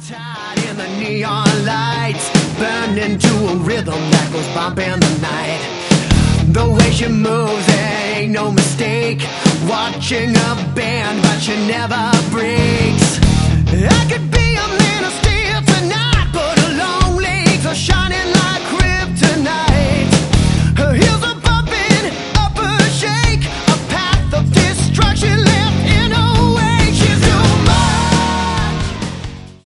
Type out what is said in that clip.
Tied in the neon lights, burned into a rhythm that goes bumping the night. The way she moves, it ain't no mistake. Watching a band, but she never breaks. I could be a